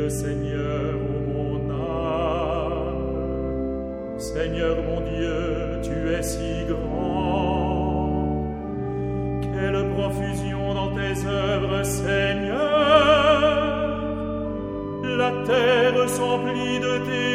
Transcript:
le Seigneur, ô mon âme. Seigneur mon Dieu, tu es si grand. Quelle profusion dans tes œuvres, Seigneur. La terre s'emplit de tes